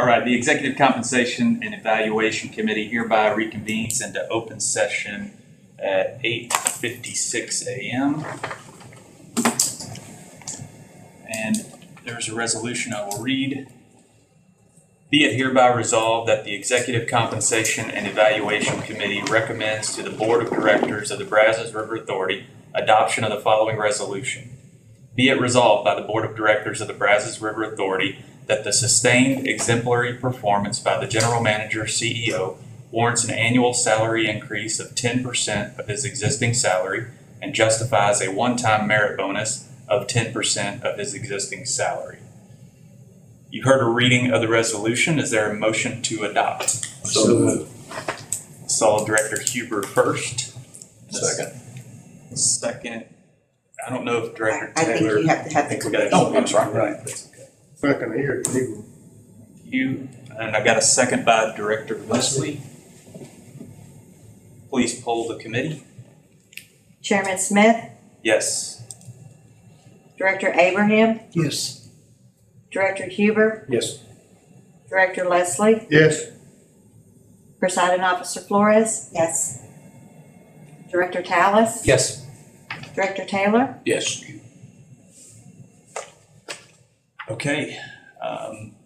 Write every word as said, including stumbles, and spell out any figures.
All right, the Executive Compensation and Evaluation Committee hereby reconvenes into open session at eight fifty-six a m And there's a resolution I will read. Be it hereby resolved that the Executive Compensation and Evaluation Committee recommends to the Board of Directors of the Brazos River Authority adoption of the following resolution. Be it resolved by the Board of Directors of the Brazos River Authority that the sustained exemplary performance by the General Manager C E O warrants an annual salary increase of ten percent of his existing salary and justifies a one-time merit bonus of ten percent of his existing salary. You've heard a reading of the resolution. Is there a motion to adopt? So moved. Saw Director Huber first. Second. Second. I don't know if Director I Taylor. think you have to have I think the. we got a- Oh, I'm sorry. Right, that's okay. Second here, Cleveland. You, and I got a second by Director Leslie. Please poll the committee. Chairman Smith, Yes. Director Abraham, Yes. Director Huber, Yes. Director Leslie, Yes. Presiding Officer Flores. Yes. Director Tallis. Yes. Director Taylor. Yes. Okay. Um,